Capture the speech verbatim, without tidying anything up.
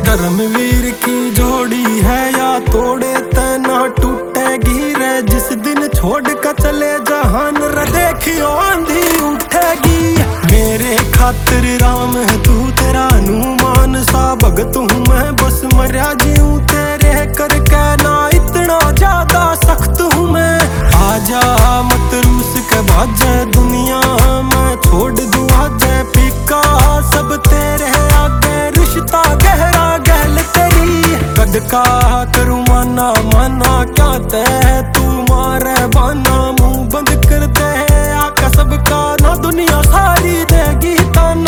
धर्मवीर की जोड़ी है या तोड़े तना टूटेगी रे। जिस दिन छोड़ कर चले जहान रे देखियो आंधी उठेगी। मेरे खातिर राम है तू तेरा हनुमान सा भगत हूँ मैं बस मर्या जीऊँ तेरे करके ना इतना ज्यादा सख्त हूँ मैं। आजा मत रूस के भाजे दुनिया मैं छोड़ दूँ आजे फीका सब तेरे आगे रिश्ता गहरा गहल तेरी कद का करूँ माना माना क्या ते